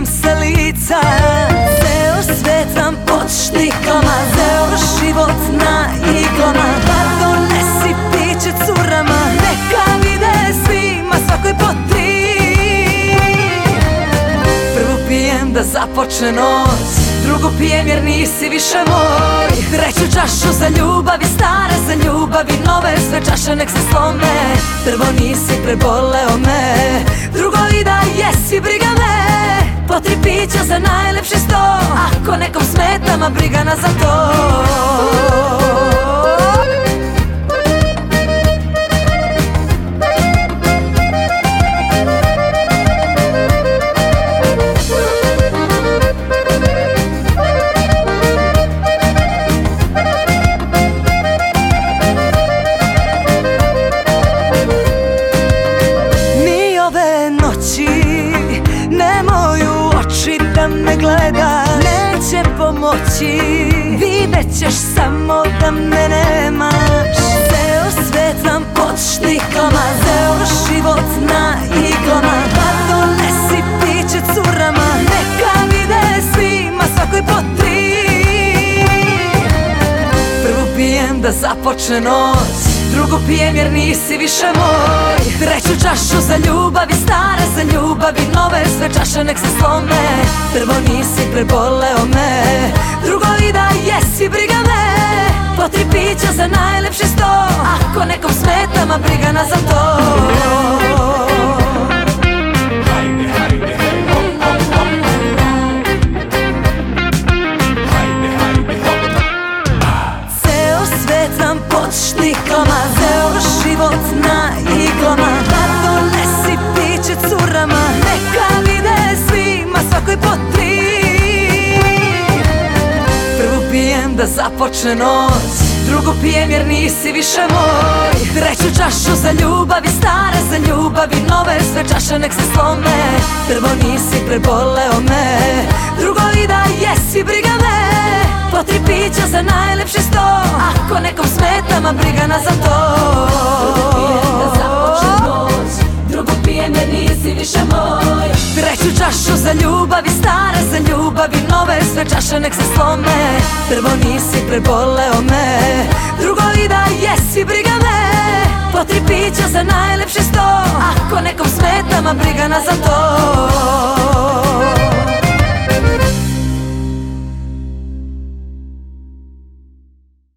skidam sa lica. Ceo svet vam pod štiklama, ceo život na iglama. Pa donesi piće curama, neka vide svima, svakoj po tri. Prvu pijem da započne noć, drugu pijem jer nisi više moj. Treću čašu za ljubavi stare, za ljubavi nove, sve čaše nek se slome. Prvo nisi preboleo me, drugo i da jesi briga me. Po tri pića za najlepši sto, ako nekom smeta ma briga nas za to. Nemoj u oči da me gleda, neće pomoći, vidjet ćeš samo da me nemaš. Ceo svet vam pod štiklama, ceo život na iglama. Pa donesi piće curama, neka vide svima, svakoj po tri. Prvu pijem da započne noć, drugu pijem jer nisi više moj. Treću čašu za ljubavi stare, za ljubavi nove, sve čaše nek se slome. Prvo nisi preboleo me, drugo i da jesi briga me. Po tri pića za najlepši sto, ako nekom smeta ma briga nas za to. Štiklama, ceo život na iglama. Pa donesi piće curama, neka vide svima, svakoj po tri. Prvu pijem da započne noć, drugu pijem jer nisi više moj. Treću čašu za ljubavi stare, za ljubavi nove, sve čaše nek se slome. Prvo nisi preboleo me, drugo i da jesi briga me. Po tri pića za najlepši sto, ako nekom smeta ma briga nas za to. Prvu pijem da započne noć, drugu pijem jer nisi više moj. Treću čašu za ljubavi stare, za ljubavi nove, sve čaše nek se slome. Prvo nisi preboleo me, drugo i da jesi briga me. Po tri pića za najlepši sto, ako nekom smeta ma briga nas za to.